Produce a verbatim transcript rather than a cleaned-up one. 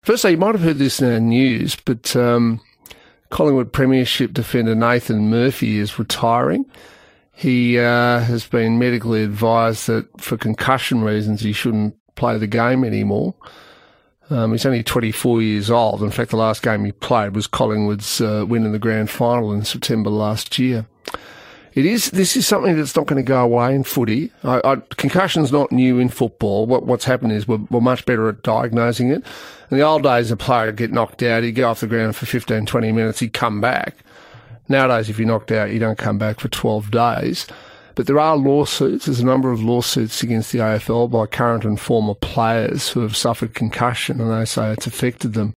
Firstly, you might have heard this in our news, but um, Collingwood Premiership defender Nathan Murphy is retiring. He uh, has been medically advised that for concussion reasons he shouldn't play the game anymore. Um, he's only twenty-four years old. In fact, the last game he played was Collingwood's uh, win in the grand final in September last year. It is. This is something that's not going to go away in footy. I, I, concussion's not new in football. What, what's happened is we're, we're much better at diagnosing it. In the old days, a player would get knocked out, he'd go off the ground for fifteen, twenty minutes, he'd come back. Nowadays, if you're knocked out, you don't come back for twelve days. But there are lawsuits. There's a number of lawsuits against the A F L by current and former players who have suffered concussion, and they say it's affected them.